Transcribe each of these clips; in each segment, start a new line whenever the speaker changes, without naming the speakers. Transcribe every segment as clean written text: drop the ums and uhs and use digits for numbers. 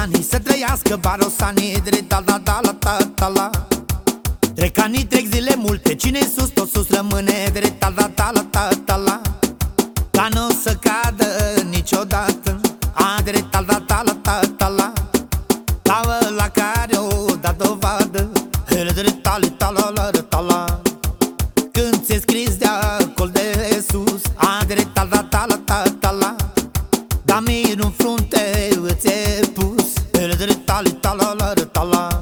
ani, să trăiască barosanii, ta la ta la ta ta la. Trec ani, trec zile multe, cine-i sus, tot sus rămâne, ta la ta la ta ta la. Ca n-o să cadă niciodată, ta la ta la ta ta la. La ăla care o dat dovadă, ta la la ta la. Când ți-e scris de acolo de sus, ta la ta la ta ta la. Dar mir în frunte ți-e pus, ta la la ta la.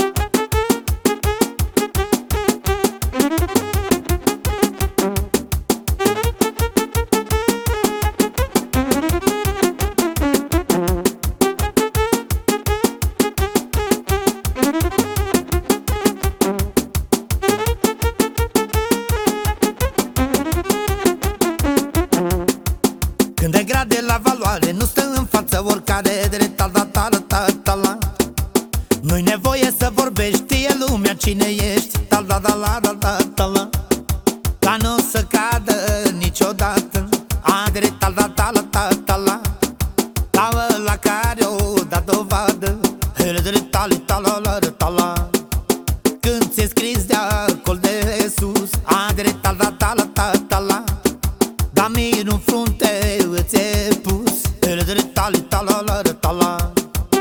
Când de grade la valoare, nu stă în față oricare, ta la ta la ta ta la. Nu-i nevoie să vorbești, știe lumea cine ești, ta la la la la la ta la. Ca n-o să cadă niciodată, ta la ta la ta ta la. La ăla care o dat dovadă, ta la la ta la. Când ți-e scris de acolo de sus, ta la ta la ta ta la. Dar mir în frunte ți-e pus, ta la la ta la.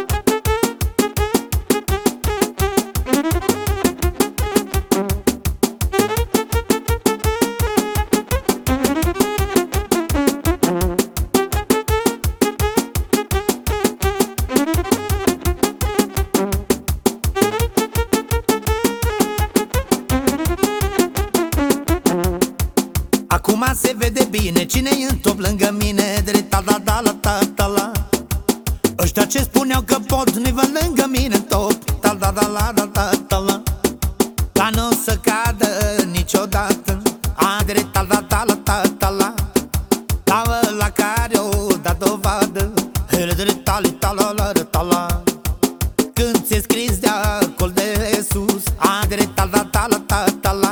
Acum se vede bine cine-i în top lângă mine, ta la ta la ta ta la. Ăștia ce spuneau că pot, nu-i văd lângă mine în top, ta la la la la ta ta la. Ca n-o să cadă niciodată, ta la ta la ta ta la. La ăla care o dat dovadă, ta la la ta la. Când ți-e scris de acolo de sus, ta la ta la ta ta la.